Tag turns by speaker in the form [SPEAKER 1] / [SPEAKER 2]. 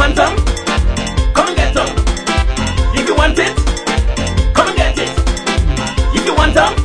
[SPEAKER 1] want them, come and get them. If you want it, come and get it. If you want them,